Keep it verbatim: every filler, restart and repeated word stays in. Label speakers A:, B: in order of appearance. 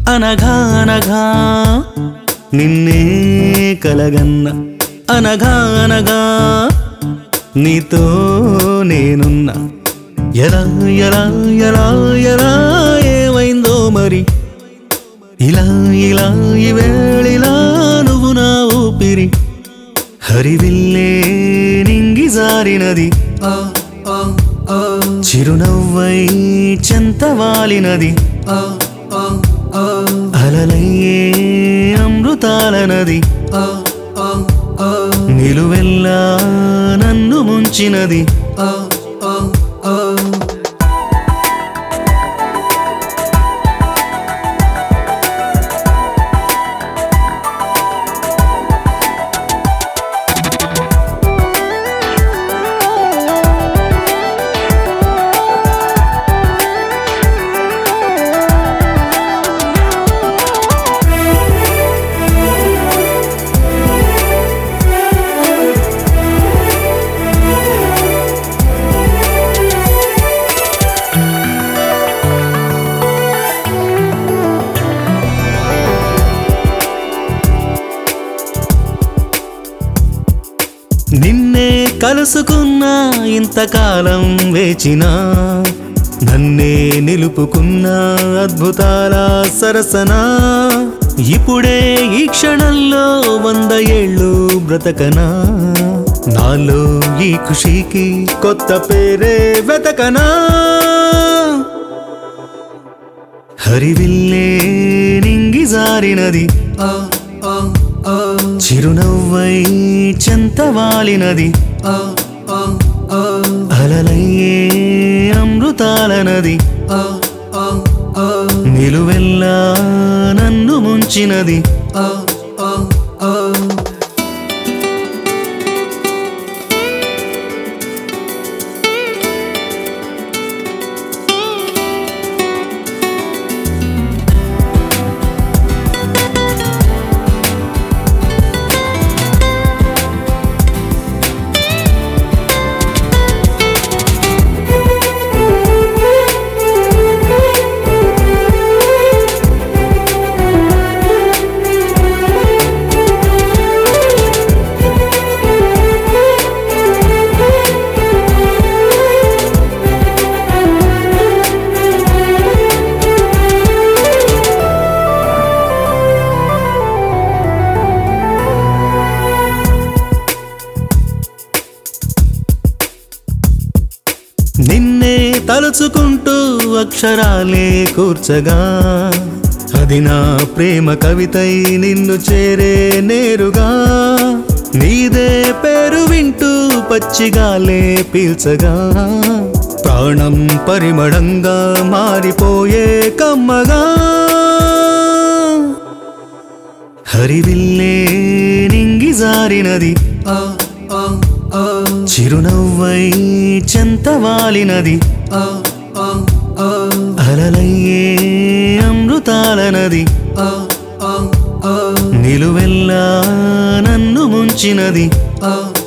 A: అనగా అనగా నిన్నే కలగన్న అనగా అనగా నీతో నేనున్నా ఎలా ఎలా ఎలా ఎలా ఏమైందో మరి ఇలా ఇలా ఈ వేళిలా నువ్వు నా ఊపిరి హరివిల్లే నింగి జారినది చిరునవ్వై చెంతవాలినది అలలయ్యే అమృతాల నది నిలువెల్లా నన్ను ముంచినది నిన్నే కలుసుకున్నా ఇంతకాలం వేచినా నన్నే నిలుపుకున్నా అద్భుతాల సరసనా ఇప్పుడే ఈ క్షణంలో వంద ఏళ్ళు బ్రతకనా నాలో ఈ ఖుషీకి కొత్త పేరే వెతకనా హరివిల్లే నింగి జారినది చిరునవ్వై చెంతవాలినది అలలయ్యే అమృతాల నది నిలువెల్లా నన్ను ముంచినది నిన్నే తలుచుకుంటూ అక్షరాలే కూర్చగా అది నా ప్రేమ కవితై నిన్ను చేరే నేరుగా నీదే పేరు వింటూ పచ్చిగాలే పీల్చగా ప్రాణం పరిమళంగా మారిపోయే కమ్మగా హరివిల్లే నింగి జారినది చిరునవ్వై చెంతవాలినది అలలయ్యే అమృతాల నది నిలువెల్లా నన్ను ముంచినది